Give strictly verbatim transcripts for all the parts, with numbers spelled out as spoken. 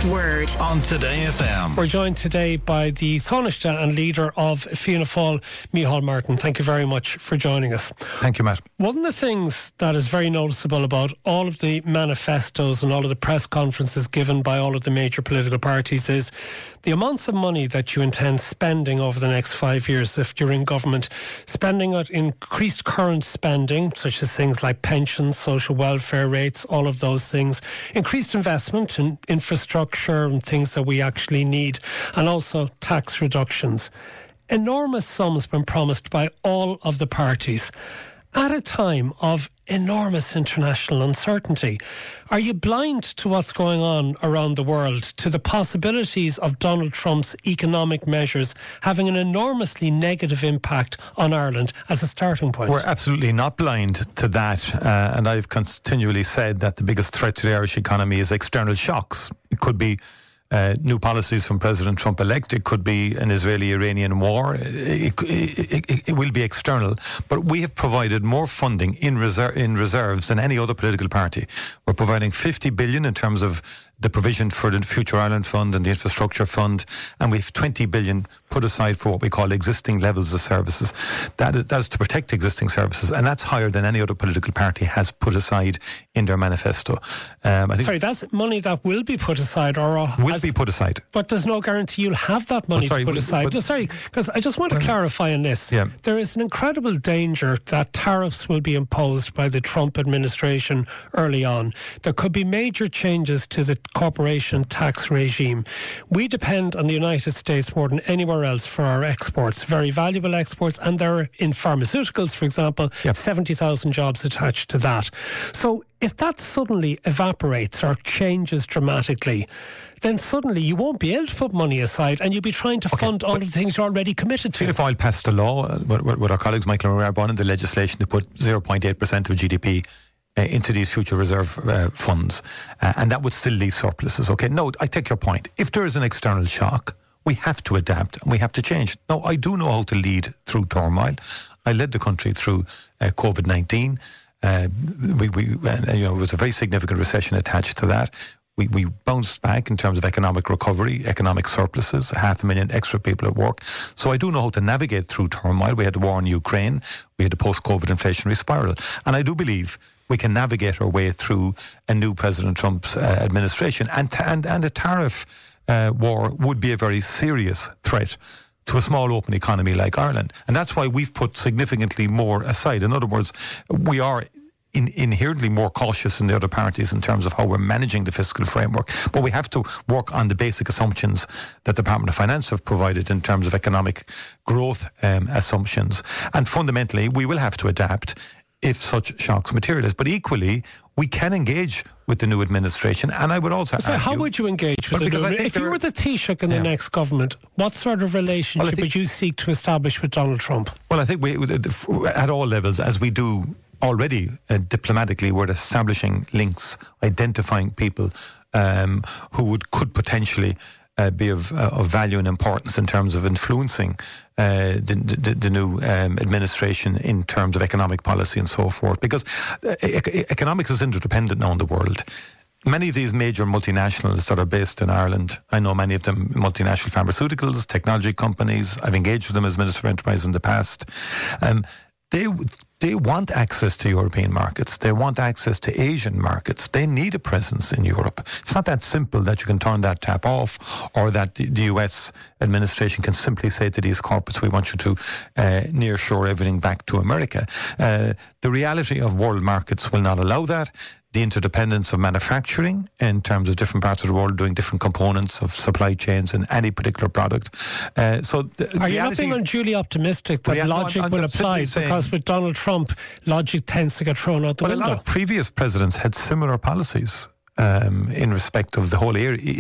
Last word on Today F M. We're joined today by the Taoiseach and leader of Fianna Fáil, Micheál Martin. Thank you very much for joining us. Thank you, Matt. One of the things that is very noticeable about all of the manifestos and all of the press conferences given by all of the major political parties is the amounts of money that you intend spending over the next five years if you're in government, spending at increased current spending, such as things like pensions, social welfare rates, all of those things, increased investment in infrastructure and things that we actually need, and also tax reductions. Enormous sums been promised by all of the parties at a time of enormous international uncertainty. Are you blind to what's going on around the world, to the possibilities of Donald Trump's economic measures having an enormously negative impact on Ireland as a starting point? We're absolutely not blind to that, uh, and I've continually said that the biggest threat to the Irish economy is external shocks. It could be Uh, new policies from President Trump-elect. It could be an Israeli-Iranian war. It, it, it, it will be external. But we have provided more funding in, reser- in reserves than any other political party. We're providing fifty billion dollars in terms of the provision for the Future Ireland Fund and the Infrastructure Fund, and we have twenty billion dollars put aside for what we call existing levels of services. That is, that is to protect existing services, and that's higher than any other political party has put aside in their manifesto. Um, I think sorry, that's money that will be put aside, or uh, will be put aside. But there's no guarantee you'll have that money sorry, to put aside. but, no, sorry, because I just want to clarify on this. Yeah. There is an incredible danger that tariffs will be imposed by the Trump administration early on. There could be major changes to the corporation tax regime. We depend on the United States more than anywhere else for our exports, very valuable exports, and there are, in pharmaceuticals, for example, yep. seventy thousand jobs attached to that. So if that suddenly evaporates or changes dramatically, then suddenly you won't be able to put money aside and you'll be trying to okay, fund all of the things you're already committed to. Fianna Fáil passed a law uh, with, with our colleagues Michael O'Rourke in the legislation to put zero point eight percent of G D P uh, into these future reserve uh, funds, uh, and that would still leave surpluses. Okay, no, I take your point. If there is an external shock, we have to adapt and we have to change. Now, I do know how to lead through turmoil. I led the country through uh, COVID nineteen. Uh, we, we, uh, you know, there was a very significant recession attached to that. We, we bounced back in terms of economic recovery, economic surpluses, half a million extra people at work. So I do know how to navigate through turmoil. We had the war in Ukraine. We had the post-COVID inflationary spiral. And I do believe we can navigate our way through a new President Trump's uh, administration. And, t- and, and a tariff uh, war would be a very serious threat to a small open economy like Ireland. And that's why we've put significantly more aside. In other words, we are in, inherently more cautious than the other parties in terms of how we're managing the fiscal framework. But we have to work on the basic assumptions that the Department of Finance have provided in terms of economic growth um, assumptions. And fundamentally, we will have to adapt if such shocks materialise. But equally, we can engage with the new administration, and I would also so argue... how would you engage with well, the new... If you were the Taoiseach in the yeah. next government, what sort of relationship well, think, would you seek to establish with Donald Trump? Well, I think we, at all levels, as we do already uh, diplomatically, we're establishing links, identifying people um, who would could potentially uh, be of, uh, of value and importance in terms of influencing uh, the, the, the new um, administration in terms of economic policy and so forth. Because uh, e- economics is interdependent now in the world. Many of these major multinationals that are based in Ireland, I know many of them multinational pharmaceuticals, technology companies. I've engaged with them as Minister for Enterprise in the past. Um, they they want access to European markets. They want access to Asian markets. They need a presence in Europe. It's not that simple that you can turn that tap off, or that the, the U S administration can simply say to these corporates, we want you to uh, nearshore everything back to America. Uh, the reality of world markets will not allow that. The interdependence of manufacturing in terms of different parts of the world doing different components of supply chains in any particular product. Uh, so, the are reality, you not being unduly optimistic that rea- logic no, I'm, will I'm apply? saying, Because with Donald Trump, logic tends to get thrown out the but window. A lot of previous presidents had similar policies um, in respect of the whole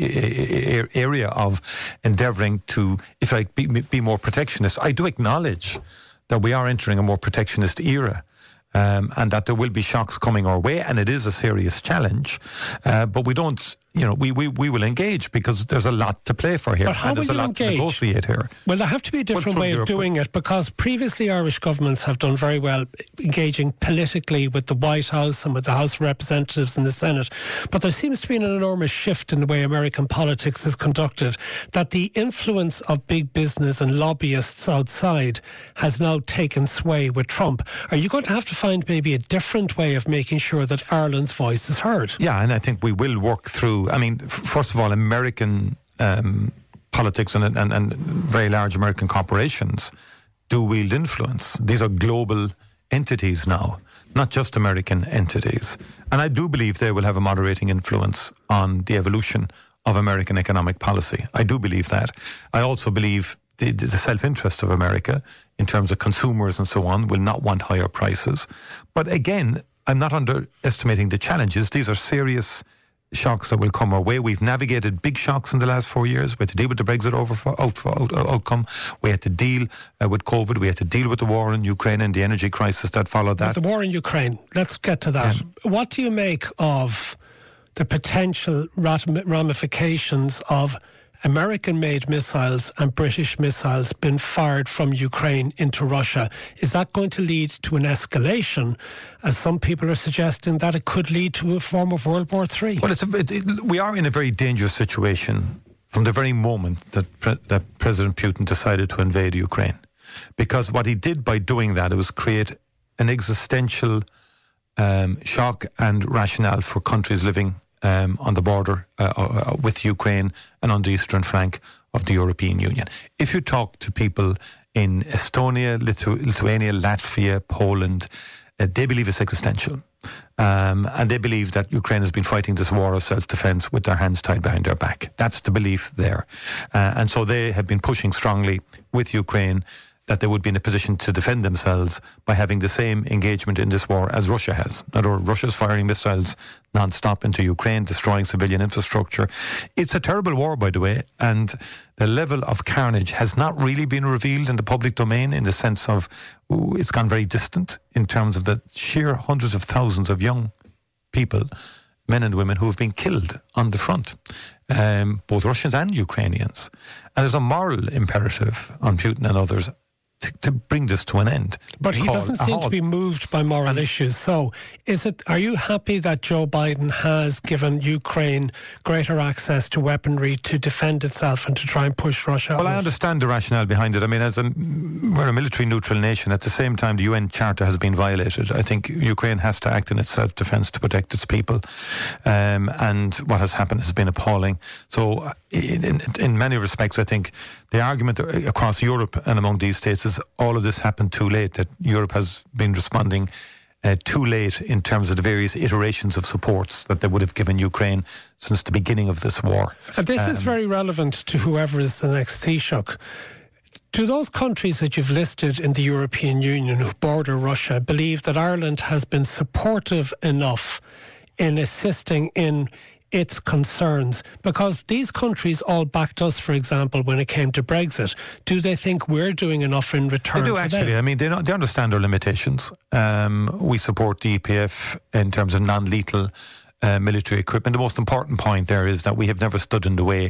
area, area of endeavouring to, if I be, be more protectionist. I do acknowledge that we are entering a more protectionist era. Um, and that there will be shocks coming our way, and it is a serious challenge. Uh, but we don't you know, we, we, we will engage because there's a lot to play for here. But how and will there's a you lot engage? to negotiate here. Well, there have to be a different well, way of Europe, doing it, because previously Irish governments have done very well engaging politically with the White House and with the House of Representatives and the Senate. But there seems to be an enormous shift in the way American politics is conducted, that the influence of big business and lobbyists outside has now taken sway with Trump. Are you going to have to find maybe a different way of making sure that Ireland's voice is heard? Yeah, and I think we will work through, I mean, f- first of all, American um, politics and, and, and very large American corporations do wield influence. These are global entities now, not just American entities. And I do believe they will have a moderating influence on the evolution of American economic policy. I do believe that. I also believe the, the self-interest of America in terms of consumers and so on will not want higher prices. But again, I'm not underestimating the challenges. These are serious shocks that will come our way. We've navigated big shocks in the last four years. We had to deal with the Brexit over, out, out, outcome. We had to deal uh, with COVID. We had to deal with the war in Ukraine and the energy crisis that followed that. With the war in Ukraine, let's get to that. Yeah. What do you make of the potential ramifications of American-made missiles and British missiles being fired from Ukraine into Russia? Is that going to lead to an escalation, as some people are suggesting that it could lead to a form of World War Three? Well, it's a, it, it, we are in a very dangerous situation from the very moment that, pre, that President Putin decided to invade Ukraine. Because what he did by doing that, it was create an existential um, shock and rationale for countries living Um, on the border uh, uh, with Ukraine and on the eastern flank of the European Union. If you talk to people in Estonia, Lithu- Lithuania, Latvia, Poland, uh, they believe it's existential. Um, and they believe that Ukraine has been fighting this war of self-defense with their hands tied behind their back. That's the belief there. Uh, and so they have been pushing strongly with Ukraine that they would be in a position to defend themselves by having the same engagement in this war as Russia has. In other words, Russia's firing missiles non-stop into Ukraine, destroying civilian infrastructure. It's a terrible war, by the way, and the level of carnage has not really been revealed in the public domain, in the sense of ooh, it's gone very distant in terms of the sheer hundreds of thousands of young people, men and women, who have been killed on the front, um, both Russians and Ukrainians. And there's a moral imperative on Putin and others To, to bring this to an end. But he doesn't seem to be moved by moral and issues. So, is it? Are you happy that Joe Biden has given Ukraine greater access to weaponry to defend itself and to try and push Russia out? Well, I understand the rationale behind it. I mean, as a, we're a military neutral nation. At the same time, the U N Charter has been violated. I think Ukraine has to act in its self-defense to protect its people. Um, and what has happened has been appalling. So, in, in, in many respects, I think the argument across Europe and among these states is all of this happened too late, that Europe has been responding uh, too late in terms of the various iterations of supports that they would have given Ukraine since the beginning of this war. And this um, is very relevant to whoever is the next Taoiseach. Do those countries that you've listed in the European Union who border Russia believe that Ireland has been supportive enough in assisting in its concerns? Because these countries all backed us, for example, when it came to Brexit. Do they think we're doing enough in return? They do, for actually. them? I mean, they, they understand our limitations. Um, we support the E P F in terms of non-lethal uh, military equipment. The most important point there is that we have never stood in the way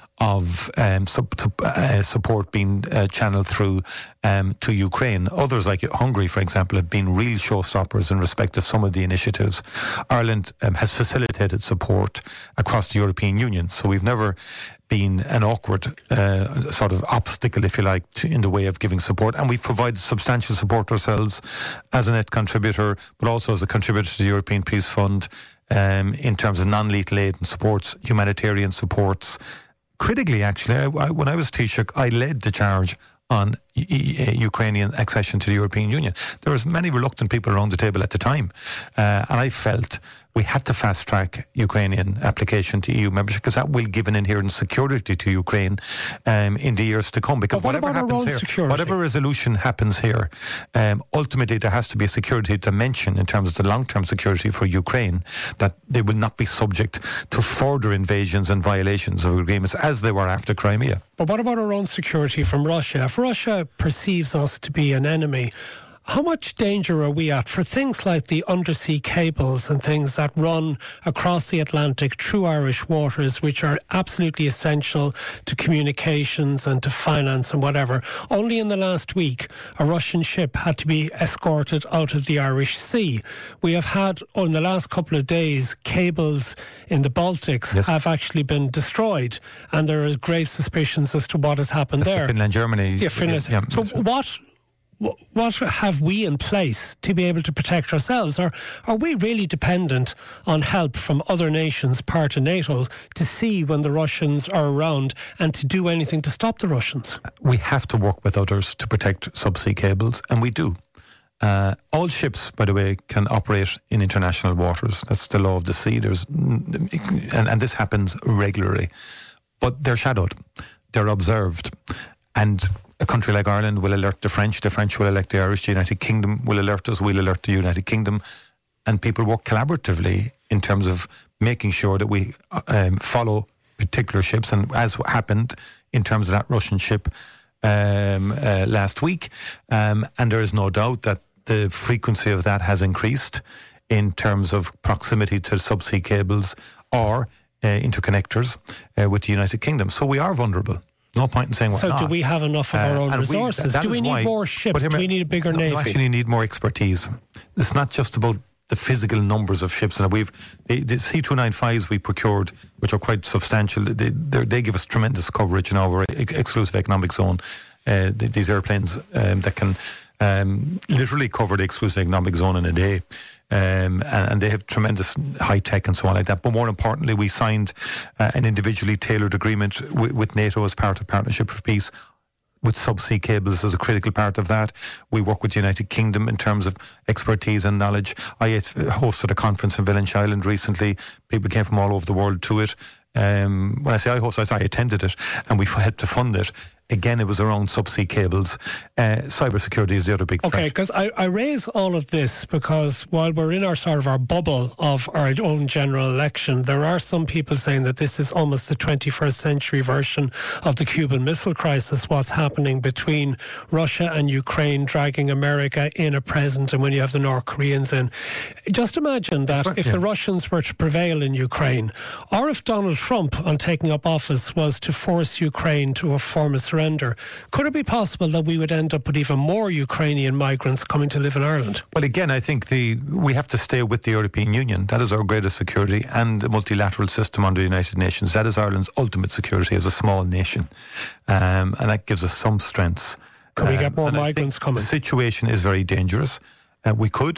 of um, sub, uh, support being uh, channeled through um, to Ukraine. Others, like Hungary, for example, have been real showstoppers in respect of some of the initiatives. Ireland um, has facilitated support across the European Union, so we've never been an awkward uh, sort of obstacle, if you like, to, in the way of giving support. And we've provided substantial support ourselves as a net contributor, but also as a contributor to the European Peace Fund um, in terms of non-lethal aid and supports, humanitarian supports. Critically, actually, I, I, when I was Taoiseach, I led the charge on e- e- Ukrainian accession to the European Union. There was many reluctant people around the table at the time, uh, and I felt we had to fast-track Ukrainian application to E U membership, because that will give an inherent security to Ukraine um, in the years to come. Because what whatever happens here, security? whatever resolution happens here, um, ultimately there has to be a security dimension in terms of the long-term security for Ukraine, that they will not be subject to further invasions and violations of agreements as they were after Crimea. But what about our own security from Russia? If Russia perceives us to be an enemy, how much danger are we at for things like the undersea cables and things that run across the Atlantic through Irish waters, which are absolutely essential to communications and to finance and whatever? Only in the last week, a Russian ship had to be escorted out of the Irish Sea. We have had, in the last couple of days, cables in the Baltics yes. have actually been destroyed, and there are grave suspicions as to what has happened That's there. Finland, Germany. Yeah, Finland. Yeah. So what... What have we in place to be able to protect ourselves? Or are we really dependent on help from other nations, part of NATO, to see when the Russians are around and to do anything to stop the Russians? We have to work with others to protect subsea cables, and we do. Uh, all ships, by the way, can operate in international waters. That's the law of the sea. There's, and, and this happens regularly. But they're shadowed. They're observed. And a country like Ireland will alert the French, the French will alert the Irish, the United Kingdom will alert us, we'll alert the United Kingdom, and people work collaboratively in terms of making sure that we um, follow particular ships, and as happened in terms of that Russian ship um, uh, last week, um, and there is no doubt that the frequency of that has increased in terms of proximity to subsea cables or uh, interconnectors uh, with the United Kingdom. So we are vulnerable. No point in saying we're so not. do we have enough of our own uh, resources? We, do we need why, more ships? Do we need a bigger no, navy? We actually need more expertise. It's not just about the physical numbers of ships. And we've the, the C two ninety-fives we procured, which are quite substantial. They, they give us tremendous coverage in our ex- exclusive economic zone. Uh, these airplanes um, that can um, literally cover the exclusive economic zone in a day. Um, and, and they have tremendous high tech and so on like that. But more importantly, we signed uh, an individually tailored agreement w- with NATO as part of Partnership for Peace, with subsea cables as a critical part of that. We work with the United Kingdom in terms of expertise and knowledge. I hosted a conference in Village Island recently. People came from all over the world to it. Um, when I say I hosted, I attended it, and we helped to fund it. Again, it was around subsea cables. Uh, cybersecurity is the other big threat. Okay, because I, I raise all of this because while we're in our sort of our bubble of our own general election, there are some people saying that this is almost the twenty-first century version of the Cuban Missile Crisis, what's happening between Russia and Ukraine, dragging America in at present, and when you have the North Koreans in. Just imagine that right, if yeah. the Russians were to prevail in Ukraine, or if Donald Trump, on taking up office, was to force Ukraine to a form of surrender, could it be possible that we would end up with even more Ukrainian migrants coming to live in Ireland? Well, again, I think the we have to stay with the European Union. That is our greatest security, and the multilateral system under the United Nations. That is Ireland's ultimate security as a small nation, um, and that gives us some strengths. Could we um, get more migrants coming? The situation is very dangerous. Uh, we could,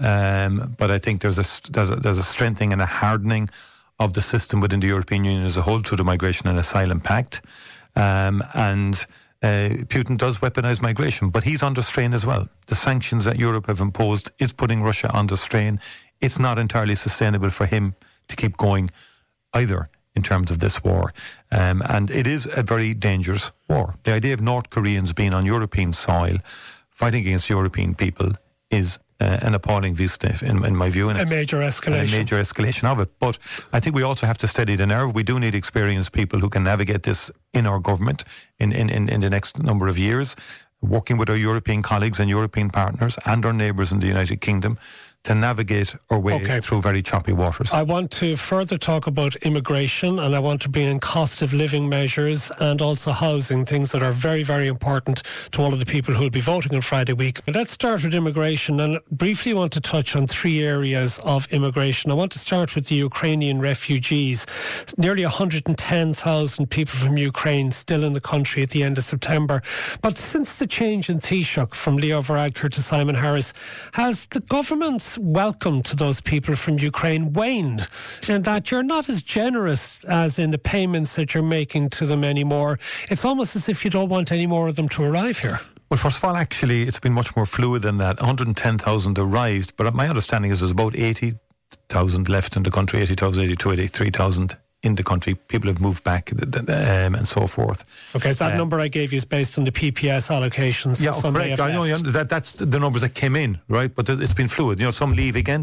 um, but I think there's a, there's a there's a strengthening and a hardening of the system within the European Union as a whole through the Migration and Asylum Pact. Um, and uh, Putin does weaponize migration, but he's under strain as well. The sanctions that Europe have imposed is putting Russia under strain. It's not entirely sustainable for him to keep going either in terms of this war. Um, and it is a very dangerous war. The idea of North Koreans being on European soil, fighting against European people, is Uh, an appalling vista, in, in my view. And a major escalation. A major escalation of it. But I think we also have to steady the nerve. We do need experienced people who can navigate this in our government in, in, in, in the next number of years, working with our European colleagues and European partners and our neighbours in the United Kingdom to navigate our way okay. through very choppy waters. I want to further talk about immigration, and I want to bring in cost of living measures and also housing, things that are very, very important to all of the people who will be voting on Friday week. But let's start with immigration, and briefly want to touch on three areas of immigration. I want to start with the Ukrainian refugees. Nearly one hundred ten thousand people from Ukraine still in the country at the end of September. But since the change in Taoiseach from Leo Varadkar to Simon Harris, has the government's welcome to those people from Ukraine waned, in that you're not as generous as in the payments that you're making to them anymore? It's almost as if you don't want any more of them to arrive here. Well, first of all, actually, it's been much more fluid than that. one hundred ten thousand arrived, but my understanding is there's about eighty thousand left in the country, eighty thousand, eighty-two, eighty-three thousand in the country. People have moved back um, and so forth. Okay, so that um, number I gave you is based on the P P S allocations. Yeah, correct. I know, that, that's the numbers that came in, right? But it's been fluid. You know, some leave again,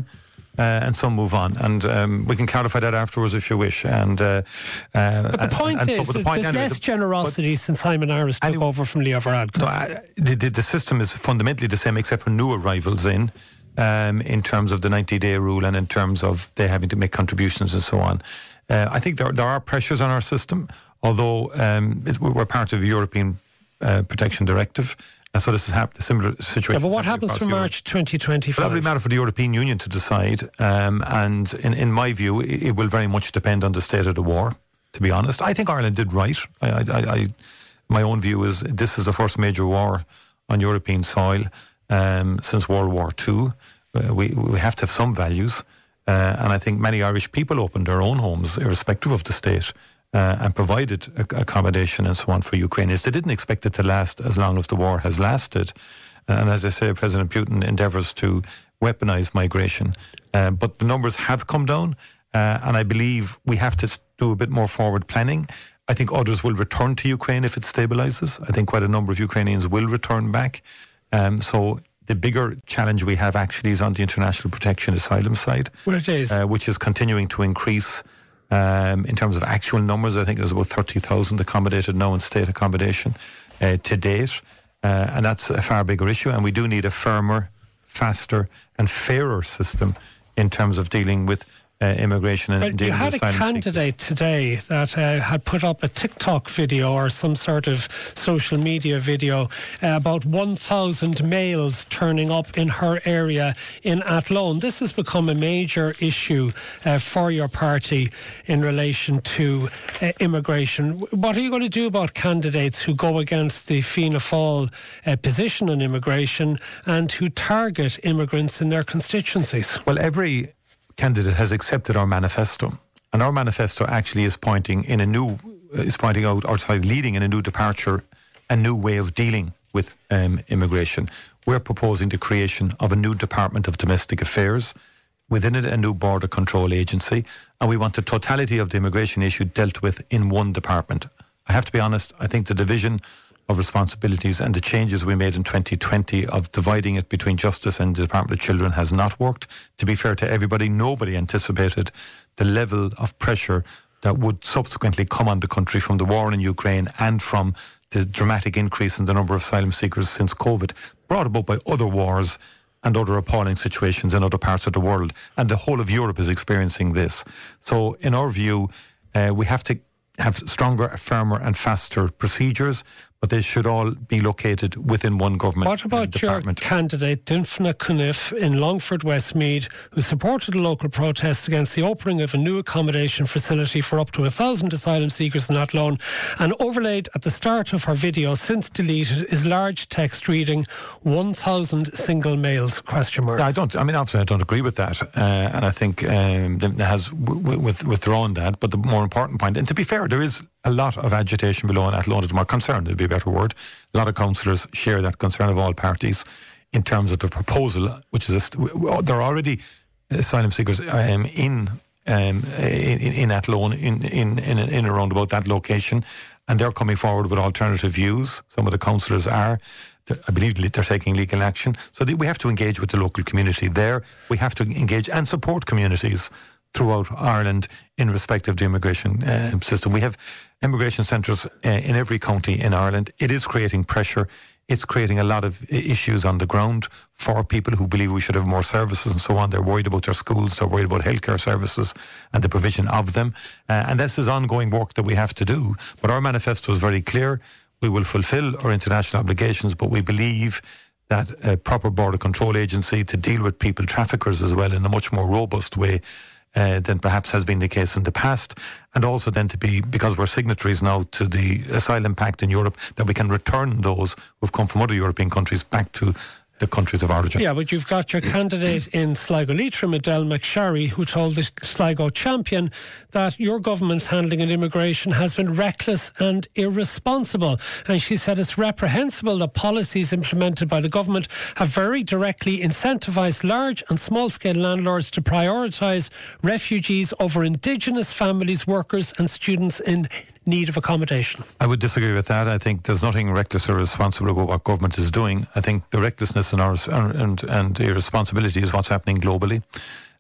Uh, and some move on, and um, we can clarify that afterwards if you wish. And uh, uh, but the point and, is, and so, the point there's anyway, less the, generosity since Simon Harris took anyway, over from Leo Varadkar. No, I, the, the, the system is fundamentally the same, except for new arrivals in, um, in terms of the ninety-day rule and in terms of they having to make contributions and so on. Uh, I think there there are pressures on our system, although um, it, we're part of the European uh, Protection Directive. And so this is hap- a similar situation. Yeah, but what happens from March twenty twenty-five? Well, that will matter for the European Union to decide. Um, and in, in my view, it, it will very much depend on the state of the war, to be honest. I think Ireland did right. I, I, I, my own view is this is the first major war on European soil um, since World War Two. Uh, we, we have to have some values. Uh, and I think many Irish people opened their own homes, irrespective of the state, Uh, and provided accommodation and so on for Ukrainians. They didn't expect it to last as long as the war has lasted. And as I say, President Putin endeavours to weaponize migration. Uh, but the numbers have come down, uh, and I believe we have to do a bit more forward planning. I think others will return to Ukraine if it stabilizes. I think quite a number of Ukrainians will return back. Um, so the bigger challenge we have actually is on the international protection asylum side. Well, it is. Uh, which is continuing to increase. Um, in terms of actual numbers, I think there's about thirty thousand accommodated now in state accommodation uh, to date. Uh, and that's a far bigger issue. And we do need a firmer, faster and fairer system in terms of dealing with uh, immigration and well, dealing you had with a asylum candidate seekers. today that uh, had put up a TikTok video or some sort of social media video uh, about one thousand males turning up in her area in Athlone. This has become a major issue uh, for your party in relation to uh, immigration. What are you going to do about candidates who go against the Fianna Fáil uh, position on immigration and who target immigrants in their constituencies? Well, every candidate has accepted our manifesto, and our manifesto actually is pointing in a new is pointing out or sorry, leading in a new departure, a new way of dealing with um, immigration. We're proposing the creation of a new Department of Domestic Affairs, within it a new border control agency, and we want the totality of the immigration issue dealt with in one department. I have to be honest, I think the division of responsibilities and the changes we made in twenty twenty of dividing it between Justice and the Department of Children has not worked. To be fair to everybody, nobody anticipated the level of pressure that would subsequently come on the country from the war in Ukraine and from the dramatic increase in the number of asylum seekers since COVID, brought about by other wars and other appalling situations in other parts of the world. And the whole of Europe is experiencing this. So in our view, uh, we have to have stronger, firmer and faster procedures, but they should all be located within one government What about department. your candidate, Dinfna Cuniff, in Longford, Westmeath, who supported a local protest against the opening of a new accommodation facility for up to a thousand asylum seekers in Athlone, and overlaid at the start of her video, since deleted, is large text reading one thousand single males, question mark. Yeah, I don't, I mean, obviously I don't agree with that, uh, and I think um, Dinfna has w- w- with, withdrawn that, but the more important point, and to be fair, there is a lot of agitation below in Athlone. I'm concerned, it'd be a better word. A lot of councillors share that concern of all parties in terms of the proposal, which is, a st- there are already asylum seekers um, in, um, in in Athlone, in, in, in, in around about that location, and they're coming forward with alternative views. Some of the councillors are. I believe they're taking legal action. So we have to engage with the local community there. We have to engage and support communities throughout Ireland in respect of the immigration uh, system. We have immigration centres uh, in every county in Ireland. It is creating pressure. It's creating a lot of issues on the ground for people who believe we should have more services and so on. They're worried about their schools. They're worried about healthcare services and the provision of them. Uh, and this is ongoing work that we have to do. But our manifesto is very clear. We will fulfil our international obligations, but we believe that a proper border control agency to deal with people traffickers as well in a much more robust way uh, than perhaps has been the case in the past. And also then to be, because we're signatories now to the Asylum Pact in Europe, that we can return those who've come from other European countries back to the countries of origin. Yeah, but you've got your candidate in Sligo Leitrim, Adele McSharry, who told the Sligo Champion that your government's handling of immigration has been reckless and irresponsible. And she said it's reprehensible that policies implemented by the government have very directly incentivised large and small-scale landlords to prioritise refugees over Indigenous families, workers and students in need of accommodation. I would disagree with that. I think there's nothing reckless or irresponsible about what government is doing. I think the recklessness and, our, and, and the irresponsibility is what's happening globally.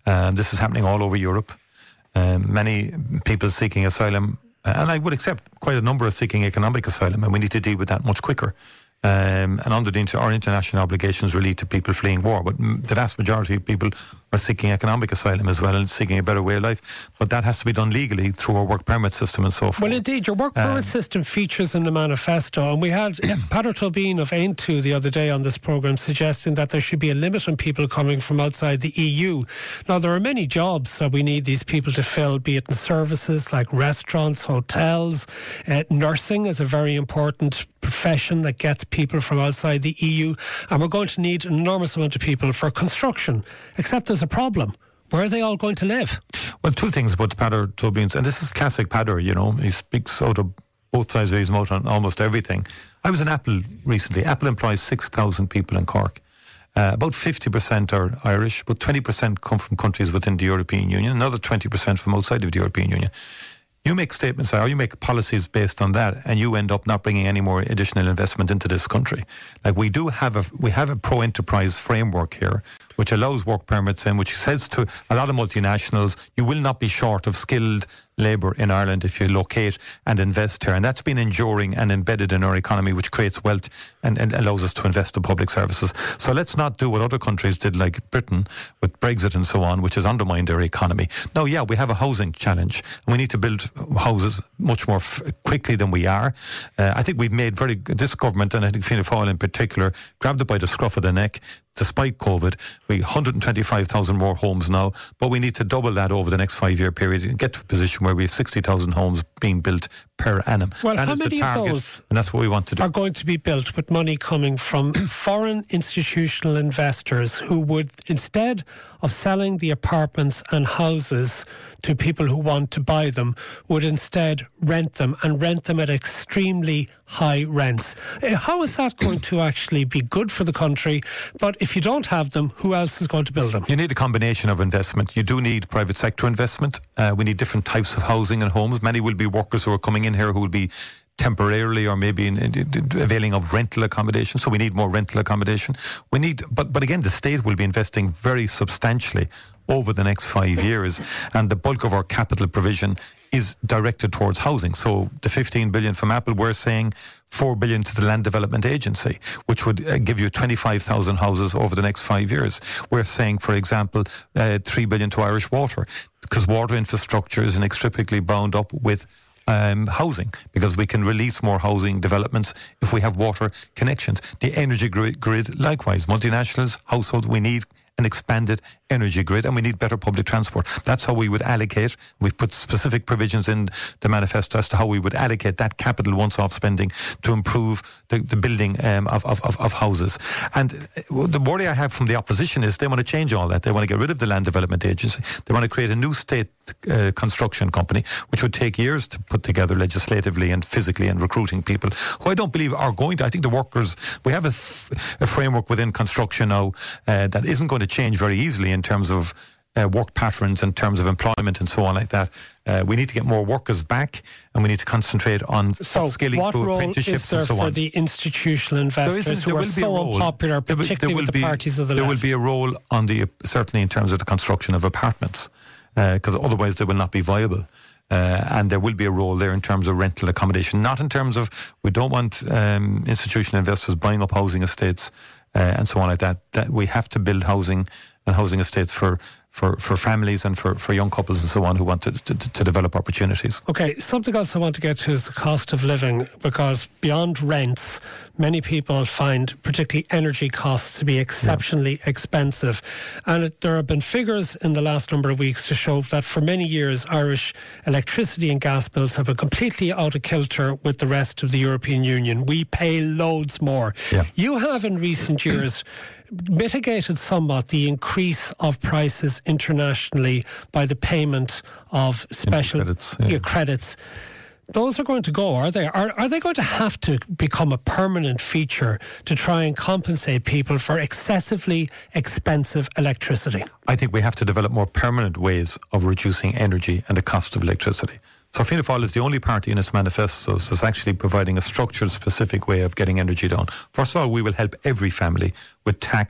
Um, this is happening all over Europe. Um, many people seeking asylum, and I would accept quite a number are seeking economic asylum, and we need to deal with that much quicker. Um, and under the inter- our international obligations relate to people fleeing war, but m- the vast majority of people are seeking economic asylum as well and seeking a better way of life. But that has to be done legally through our work permit system and so forth. Well, indeed, your work permit Um, system features in the manifesto, and we had Peadar Tobin of Aintu the other day on this programme suggesting that there should be a limit on people coming from outside the E U. Now, there are many jobs that we need these people to fill, be it in services like restaurants, hotels. Uh, nursing is a very important profession that gets people from outside the E U, and we're going to need an enormous amount of people for construction, except there's a problem. Where are they all going to live? Well, two things about Peadar Tobin's, and this is classic Peadar, you know, he speaks out of both sides of his mouth on almost everything. I was in Apple recently. Apple employs six thousand people in Cork. Uh, about fifty percent are Irish, but twenty percent come from countries within the European Union, another twenty percent from outside of the European Union. You make statements or you make policies based on that, and you end up not bringing any more additional investment into this country. Like we do have a we have a pro-enterprise framework here, which allows work permits in, which says to a lot of multinationals, you will not be short of skilled labour in Ireland if you locate and invest here. And that's been enduring and embedded in our economy, which creates wealth and, and allows us to invest in public services. So let's not do what other countries did, like Britain, with Brexit and so on, which has undermined their economy. Now, yeah, we have a housing challenge, and we need to build houses much more f- quickly than we are. Uh, I think we've made very good, this government, and I think Fianna Fáil in particular, grabbed it by the scruff of the neck. Despite COVID, we one hundred twenty-five thousand more homes now, but we need to double that over the next five-year period and get to a position where we have sixty thousand homes being built per annum. Well, that how is many the target, of those and that's what we want to do. are going to be built with money coming from foreign institutional investors who would, instead of selling the apartments and houses to people who want to buy them, would instead rent them and rent them at extremely high rents? How is that going to actually be good for the country? But if you don't have them, who else is going to build them? You need a combination of investment. You do need private sector investment. Uh, we need different types of housing and homes. Many will be workers who are coming in here who will be temporarily or maybe in, in, in, availing of rental accommodation. So we need more rental accommodation. We need, but but again, the state will be investing very substantially over the next five years, and the bulk of our capital provision is directed towards housing. So the fifteen billion from Apple, we're saying four billion to the Land Development Agency, which would uh, give you twenty-five thousand houses over the next five years. We're saying, for example, uh, three billion to Irish Water, because water infrastructure is inextricably bound up with Um, housing, because we can release more housing developments if we have water connections. The energy grid, grid likewise, multinationals, households, we need an expanded energy grid, and we need better public transport. That's how we would allocate. We've put specific provisions in the manifesto as to how we would allocate that capital once-off spending to improve the, the building um, of, of, of houses. And the worry I have from the opposition is they want to change all that. They want to get rid of the Land Development Agency. They want to create a new state uh, construction company, which would take years to put together legislatively and physically, and recruiting people who I don't believe are going to. I think the workers, we have a, f- a framework within construction now uh, that isn't going to change very easily in terms of uh, work patterns, in terms of employment and so on like that. Uh, we need to get more workers back, and we need to concentrate on so upskilling through apprenticeships and so on. What role is there for the institutional investors who are so unpopular, particularly with the parties of the left? There will left? be a role on the, certainly in terms of the construction of apartments, because uh, otherwise they will not be viable. Uh, and there will be a role there in terms of rental accommodation, not in terms of, we don't want um, institutional investors buying up housing estates uh, and so on like that. That we have to build housing and housing estates for For, for families and for, for young couples and so on who want to, to, to develop opportunities. Okay, something else I want to get to is the cost of living, because beyond rents, many people find particularly energy costs to be exceptionally yeah. expensive. And it, there have been figures in the last number of weeks to show that for many years Irish electricity and gas bills have been completely out of kilter with the rest of the European Union. We pay loads more. Yeah. You have in recent years mitigated somewhat the increase of prices internationally by the payment of special credits, yeah. credits. Those are going to go, are they? Are, are they going to have to become a permanent feature to try and compensate people for excessively expensive electricity? I think we have to develop more permanent ways of reducing energy and the cost of electricity. So Fianna Fáil is the only party in its manifestos that's actually providing a structured, specific way of getting energy down. First of all, we will help every family with tax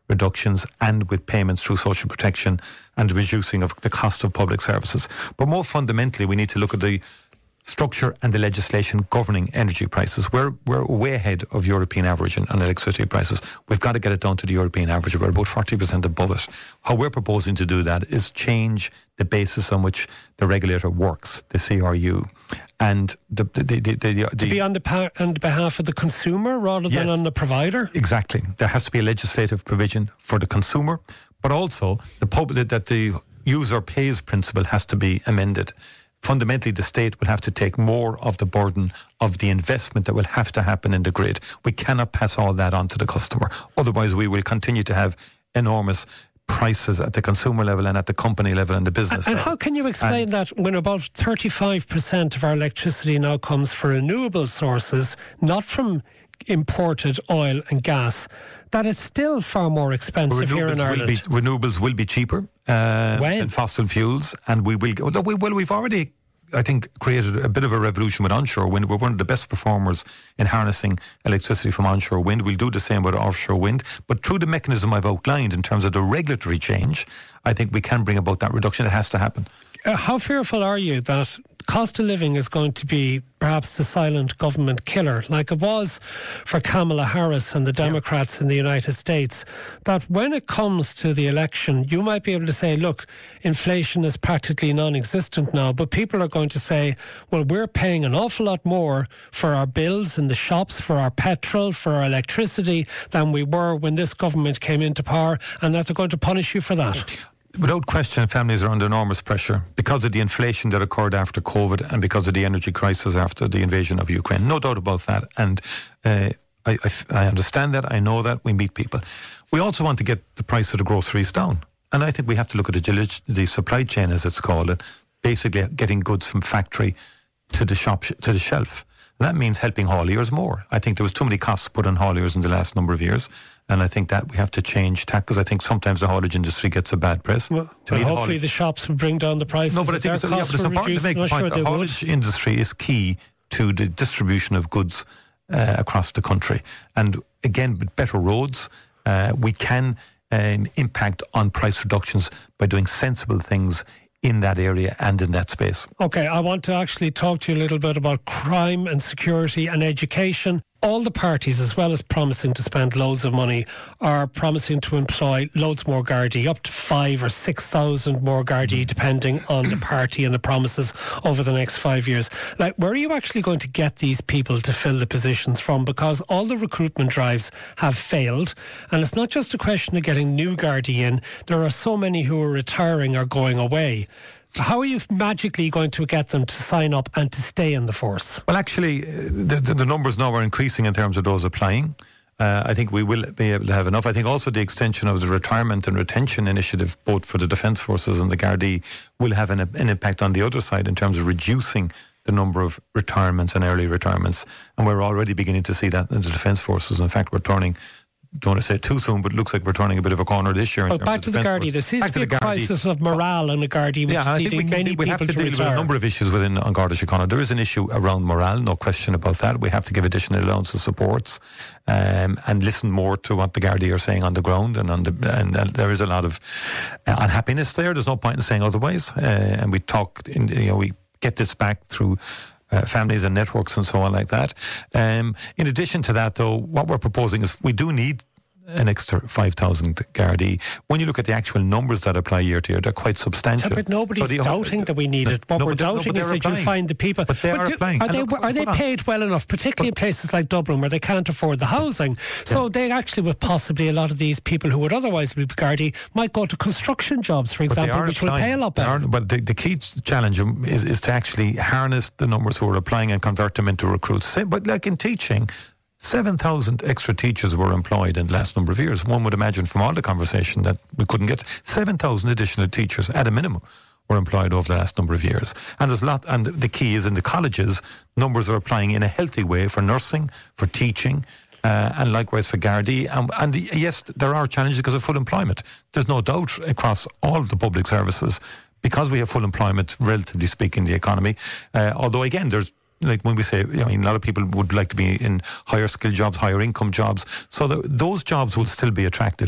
reductions and with payments through social protection and reducing of the cost of public services. But more fundamentally, we need to look at the structure and the legislation governing energy prices. We're we're way ahead of European average on, on electricity prices. We've got to get it down to the European average. We're about forty percent above it. How we're proposing to do that is change the basis on which the regulator works, the C R U. And the, the, the, the, the, the, to be on the pa- on behalf of the consumer rather than yes, on the provider? Exactly. There has to be a legislative provision for the consumer, but also the public, that the user pays principle has to be amended. Fundamentally, the state will have to take more of the burden of the investment that will have to happen in the grid. We cannot pass all that on to the customer. Otherwise, we will continue to have enormous prices at the consumer level and at the company level and the business and, level. And how can you explain and that when about thirty-five percent of our electricity now comes from renewable sources, not from imported oil and gas, that it's still far more expensive here in Ireland? Will be, renewables will be cheaper uh, than fossil fuels, and we will. We, well, we've already, I think, created a bit of a revolution with onshore wind. We're one of the best performers in harnessing electricity from onshore wind. We'll do the same with offshore wind. But through the mechanism I've outlined in terms of the regulatory change, I think we can bring about that reduction. It has to happen. Uh, how fearful are you that cost of living is going to be perhaps the silent government killer, like it was for Kamala Harris and the Democrats yeah. in the United States, that when it comes to the election, you might be able to say, look, inflation is practically non-existent now, but people are going to say, well, we're paying an awful lot more for our bills in the shops, for our petrol, for our electricity than we were when this government came into power, and that they're going to punish you for that. Without question, families are under enormous pressure because of the inflation that occurred after COVID and because of the energy crisis after the invasion of Ukraine. No doubt about that. And uh, I, I, I understand that. I know that. We meet people. We also want to get the price of the groceries down. And I think we have to look at the, the supply chain, as it's called, it, basically getting goods from factory to the shop, to the shelf. And that means helping hauliers more. I think there was too many costs put on hauliers in the last number of years. And I think that we have to change tack, because I think sometimes the haulage industry gets a bad press. Well, well hopefully the shops will bring down the prices. No, but I think it's, yeah, but it's important to make the point. The haulage industry is key to the distribution of goods uh, across the country. And again, with better roads, uh, we can uh, impact on price reductions by doing sensible things in that area and in that space. Okay, I want to actually talk to you a little bit about crime and security and education. All the parties, as well as promising to spend loads of money, are promising to employ loads more Gardaí, up to five or six thousand more Gardaí, depending on the party and the promises over the next five years. Like, where are you actually going to get these people to fill the positions from? Because all the recruitment drives have failed, and it's not just a question of getting new Gardaí in. There are so many who are retiring or going away. How are you magically going to get them to sign up and to stay in the force? Well, actually, the, the, the numbers now are increasing in terms of those applying. Uh, I think we will be able to have enough. I think also the extension of the retirement and retention initiative, both for the Defence Forces and the Gardaí, will have an, an impact on the other side in terms of reducing the number of retirements and early retirements. And we're already beginning to see that in the Defence Forces. In fact, we're turning... don't want to say it too soon, but it looks like we're turning a bit of a corner this year. But back to the Gardaí. There seems to be a crisis of morale in the Gardaí, which yeah, is leading we many we people have to, to deal retire. with a number of issues within An Garda Síochána. There is an issue around morale, no question about that. We have to give additional allowances, supports, um, and listen more to what the Gardaí are saying on the ground. And on the and, and there is a lot of uh, unhappiness there. There's no point in saying otherwise. Uh, and we talk, in, you know, we get this back through Uh, families and networks and so on like that. Um, in addition to that, though, what we're proposing is we do need an extra five thousand Gardaí. When you look at the actual numbers that apply year to year, they're quite substantial. Yeah, but nobody's so doubting that we need it. What no, we're doubting no, is that applying. you'll find the people. But they but are do, applying. Are they, look, are they paid well enough, particularly but, in places like Dublin where they can't afford the housing? So yeah. they actually, with possibly a lot of these people who would otherwise be Gardaí, might go to construction jobs, for example, which applying. will pay a lot better. Are, but the, the key challenge is, is to actually harness the numbers who are applying and convert them into recruits. But like in teaching, seven thousand extra teachers were employed in the last number of years. One would imagine from all the conversation that we couldn't get seven thousand additional teachers at a minimum were employed over the last number of years. And there's a lot, and the key is in the colleges, numbers are applying in a healthy way for nursing, for teaching, uh, and likewise for Gardaí. And, and yes, there are challenges because of full employment. There's no doubt across all the public services, because we have full employment, relatively speaking, in the economy. Uh, although again, there's like when we say, you know, a lot of people would like to be in higher skill jobs, higher income jobs. So the, those jobs will still be attractive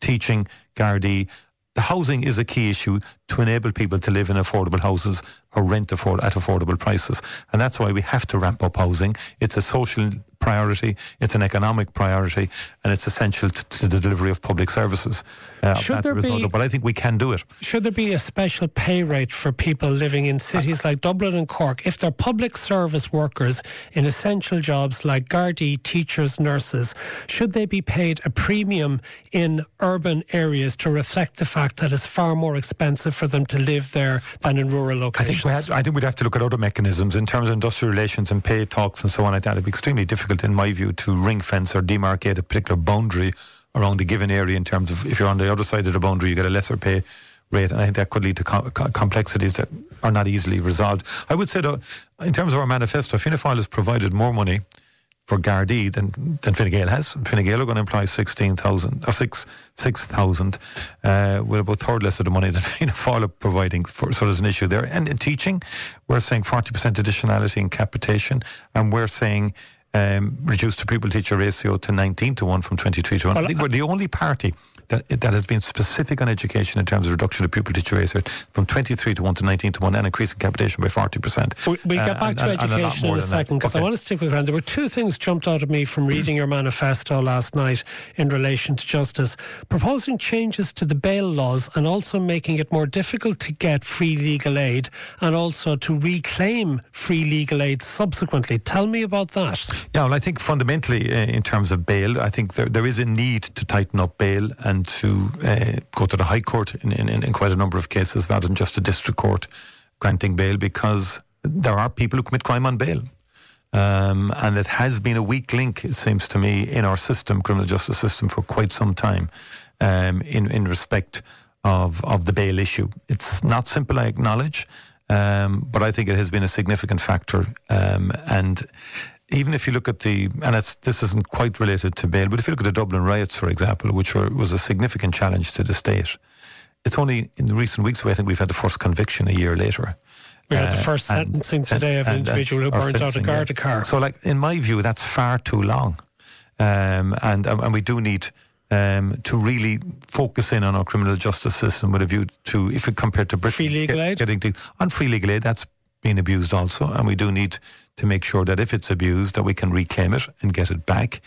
teaching, Gardaí. The housing is a key issue to enable people to live in affordable houses or rent afford at affordable prices. And that's why we have to ramp up housing. It's a social priority, it's an economic priority, and it's essential to, to the delivery of public services. Uh, should there there be, no, but I think we can do it. Should there be a special pay rate for people living in cities like Dublin and Cork? If they're public service workers in essential jobs like Gardaí, teachers, nurses, should they be paid a premium in urban areas to reflect the fact that it's far more expensive for them to live there than in rural locations? I think, we had, I think we'd have to look at other mechanisms in terms of industrial relations and pay talks and so on like that. It'd be extremely difficult, in my view, to ring fence or demarcate a particular boundary around a given area in terms of if you're on the other side of the boundary, you get a lesser pay rate. And I think that could lead to com- complexities that are not easily resolved. I would say, though, in terms of our manifesto, Fianna Fáil has provided more money for Gardaí than, than Fine Gael has. Fine Gael are going to employ sixteen thousand, or six thousand, uh, with about a third less of the money that Fianna Fáil are providing. For, so there's an issue there. And in teaching, we're saying forty percent additionality in capitation, and we're saying Um, reduced the pupil-teacher ratio to nineteen to one from twenty-three to one. Well, I think we're the only party that that has been specific on education in terms of reduction of pupil-teacher ratio from twenty-three to one to nineteen to one, and increasing capitation by forty percent. We'll get back uh, to and, education and a in a second, because okay. I want to stick with that. There were two things jumped out at me from reading your manifesto last night in relation to justice. Proposing changes to the bail laws and also making it more difficult to get free legal aid and also to reclaim free legal aid subsequently. Tell me about that. Yeah, well, I think fundamentally uh, in terms of bail, I think there, there is a need to tighten up bail and to uh, go to the High Court in, in, in quite a number of cases rather than just a district court granting bail, because there are people who commit crime on bail. Um, and it has been a weak link, it seems to me, in our system, criminal justice system, for quite some time um, in, in respect of, of the bail issue. It's not simple, I acknowledge, um, but I think it has been a significant factor. Um, and even if you look at the, and it's, this isn't quite related to bail, but if you look at the Dublin riots, for example, which were, was a significant challenge to the state, it's only in the recent weeks where I think we've had the first conviction a year later. We had the first uh, sentencing and, today of an and, individual who burnt out a Garda yeah. car. So, like, in my view, that's far too long. Um, and, and we do need um, to really focus in on our criminal justice system with a view to, if it compared to Britain, free legal get, aid? Getting to, on free legal aid, that's being abused also. And we do need to make sure that if it's abused, that we can reclaim it and get it back.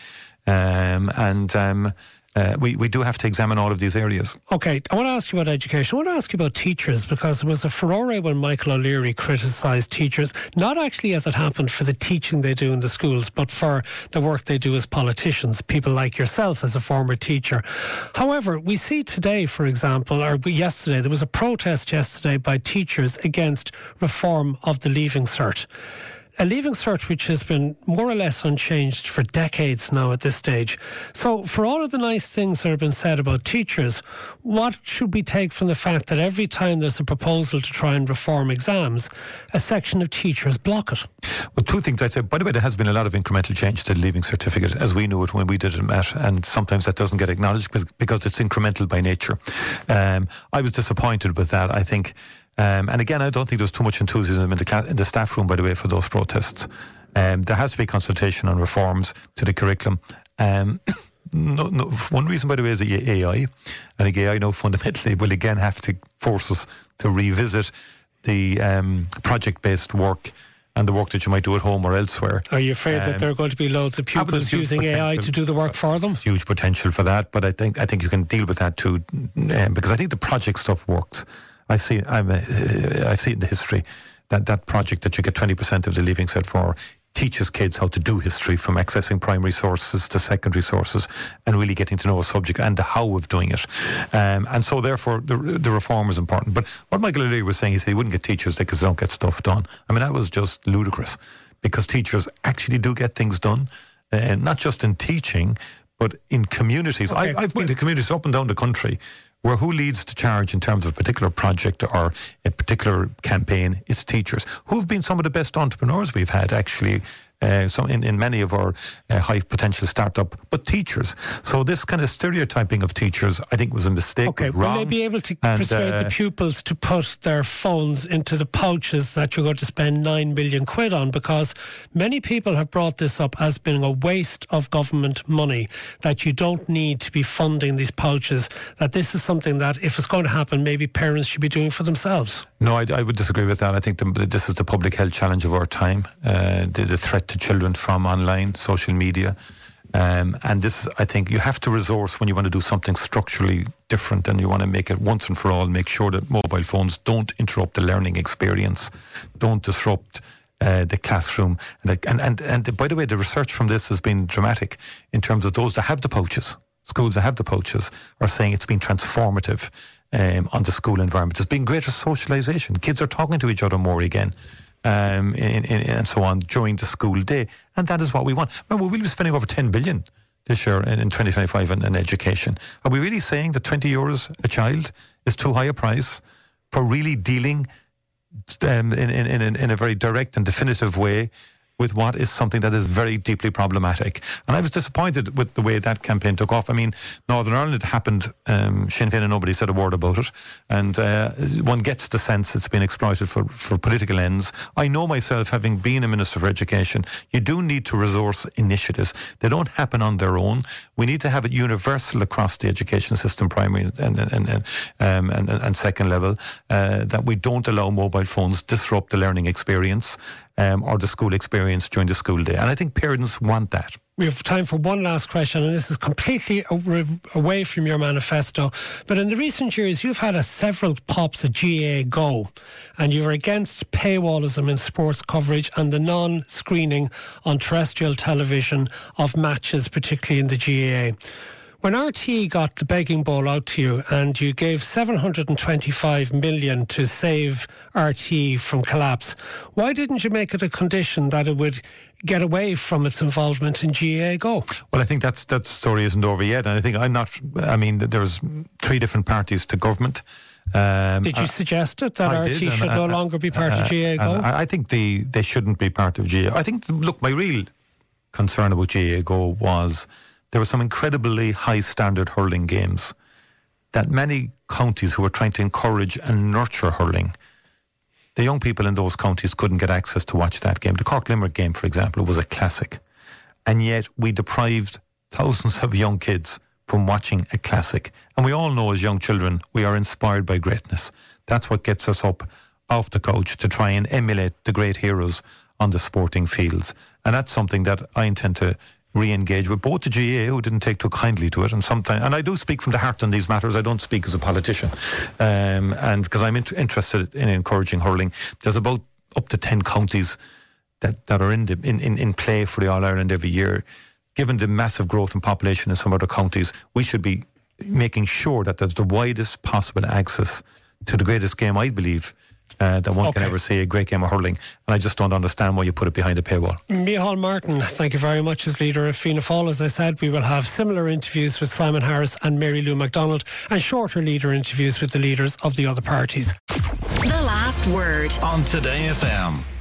Um, and um, uh, we, we do have to examine all of these areas. Okay, I want to ask you about education. I want to ask you about teachers, because there was a furore when Michael O'Leary criticised teachers, not actually as it happened for the teaching they do in the schools, but for the work they do as politicians, people like yourself as a former teacher. However, we see today, for example, or yesterday, there was a protest yesterday by teachers against reform of the Leaving Cert. A Leaving Cert which has been more or less unchanged for decades now at this stage. So for all of the nice things that have been said about teachers, what should we take from the fact that every time there's a proposal to try and reform exams, a section of teachers block it? Well, two things I'd say. By the way, there has been a lot of incremental change to the Leaving Certificate as we knew it when we did it, Matt, and sometimes that doesn't get acknowledged because, because it's incremental by nature. Um, I was disappointed with that. I think Um, and again, I don't think there's too much enthusiasm in the, cl- in the staff room, by the way, for those protests. Um, there has to be consultation on reforms to the curriculum. Um, no, no, one reason, by the way, is A I. And again, I know fundamentally will again have to force us to revisit the um, project-based work and the work that you might do at home or elsewhere. Are you afraid um, that there are going to be loads of pupils using A I to do the work for them? Huge potential for that, but I think I think you can deal with that too, um, because I think the project stuff works. I see. I'm. A, I see it in the history that that project that you get twenty percent of the Leaving Cert for teaches kids how to do history, from accessing primary sources to secondary sources, and really getting to know a subject and the how of doing it. Um, and so, therefore, the the reform is important. But what Michael O'Leary was saying, he said he wouldn't get teachers because they don't get stuff done. I mean, that was just ludicrous, because teachers actually do get things done, and uh, not just in teaching, but in communities. Okay. I, I've been to communities up and down the country where who leads the charge in terms of a particular project or a particular campaign? It's teachers, who've been some of the best entrepreneurs we've had, actually, uh, so in, in many of our uh, high potential startup, but teachers. So this kind of stereotyping of teachers, I think, was a mistake. Okay, was will wrong. they be able to and, persuade uh, the pupils to put their phones into the pouches that you're going to spend nine million quid on? Because many people have brought this up as being a waste of government money, that you don't need to be funding these pouches, that this is something that, if it's going to happen, maybe parents should be doing for themselves. No, I, I would disagree with that. I think the, this is the public health challenge of our time, uh, the, the threat to children from online, social media. Um, and this, I think, you have to resource when you want to do something structurally different, and you want to make it once and for all, make sure that mobile phones don't interrupt the learning experience, don't disrupt uh, the classroom. And, and, and, and by the way, the research from this has been dramatic in terms of those that have the pouches. Schools that have the pouches are saying it's been transformative um, on the school environment. There's been greater socialisation. Kids are talking to each other more again. Um, in, in, and so on during the school day, and that is what we want. Remember, we'll be spending over ten billion this year in, in twenty twenty-five in, in education. Are we really saying that twenty euros a child is too high a price for really dealing um, in, in, in, in a very direct and definitive way with what is something that is very deeply problematic? And I was disappointed with the way that campaign took off. I mean, Northern Ireland, it happened, um, Sinn Féin and nobody said a word about it. And uh, one gets the sense it's been exploited for, for political ends. I know myself, having been a Minister for Education, you do need to resource initiatives. They don't happen on their own. We need to have it universal across the education system, primary and, and, and, um, and, and second level, uh, that we don't allow mobile phones disrupt the learning experience. Um, or the school experience during the school day. And I think parents want that. We have time for one last question, and this is completely away from your manifesto. But in the recent years, you've had a several pops at G A A Go, and you're against paywallism in sports coverage and the non-screening on terrestrial television of matches, particularly in the G A A. When R T E got the begging bowl out to you and you gave seven hundred twenty-five million to save R T E from collapse, why didn't you make it a condition that it would get away from its involvement in G A A Go? Well, I think that's that story isn't over yet, and I think I'm not. I mean, there's three different parties to government. Um, did you suggest it that I R T E did, should and, no and, longer be part uh, of G A A Go? I, I think the they shouldn't be part of G A A. I think, look, my real concern about G A A Go was there were some incredibly high standard hurling games that many counties who were trying to encourage and nurture hurling, the young people in those counties couldn't get access to watch that game. The Cork Limerick game, for example, was a classic. And yet we deprived thousands of young kids from watching a classic. And we all know as young children, we are inspired by greatness. That's what gets us up off the couch to try and emulate the great heroes on the sporting fields. And that's something that I intend to re-engage with both the G A A, who didn't take too kindly to it, and sometimes, and I do speak from the heart on these matters. I don't speak as a politician, um, and because I'm int- interested in encouraging hurling. There's about up to ten counties that, that are in, the, in, in in play for the All Ireland every year. Given the massive growth in population in some other counties, we should be making sure that there's the widest possible access to the greatest game, I believe, Uh, that one okay. can ever see, a great game of hurling. And I just don't understand why you put it behind a paywall. Micheál Martin, thank you very much as leader of Fianna Fáil. As I said, we will have similar interviews with Simon Harris and Mary Lou MacDonald, and shorter leader interviews with the leaders of the other parties. The Last Word on Today F M.